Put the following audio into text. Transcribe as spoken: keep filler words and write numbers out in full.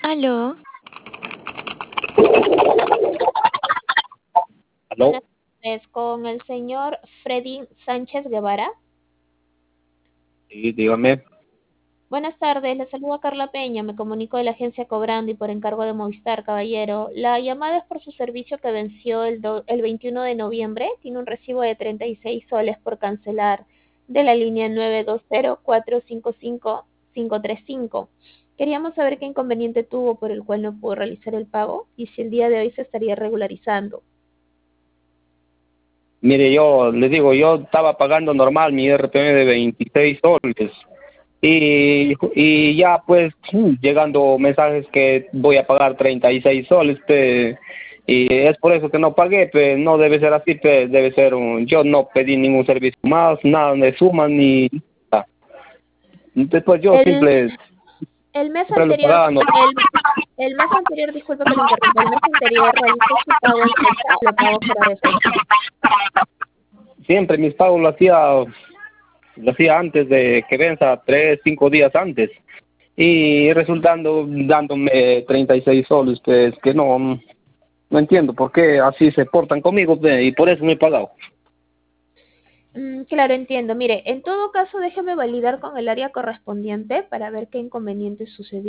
Aló, Buenas ¿Aló? tardes, con el señor Freddy Sánchez Guevara. Sí, dígame. Buenas tardes, le saluda Carla Peña, me comunico de la agencia Cobrando y por encargo de Movistar, caballero. La llamada es por su servicio que venció el, do- el veintiuno de noviembre. Tiene un recibo de treinta y seis soles por cancelar de la línea nueve dos cero cuatro cinco cinco cinco tres cinco. Queríamos saber qué inconveniente tuvo por el cual no pudo realizar el pago y si el día de hoy se estaría regularizando. Mire, yo le digo, yo estaba pagando normal mi R P M de veintiséis soles y, y ya pues mm, llegando mensajes que voy a pagar treinta y seis soles, pe, y es por eso que no pagué, pe, no debe ser así, pe, debe ser un, yo no pedí ningún servicio más, nada de suma ni nada. Después yo El, simple, el mes siempre lo anterior, pagaba, no, el, el mes anterior, disculpe que lo interrumpa, el mes anterior realizó su pago en fecha o lo pagó fuera de fecha. siempre mis pagos lo hacía, lo hacía antes de que venza, tres, cinco días antes. Y resultando dándome treinta y seis soles, pues que no, no entiendo por qué así se portan conmigo, pe, y por eso me he pagado. Mm, claro, entiendo. Mire, en todo caso, déjeme validar con el área correspondiente para ver qué inconveniente sucedió.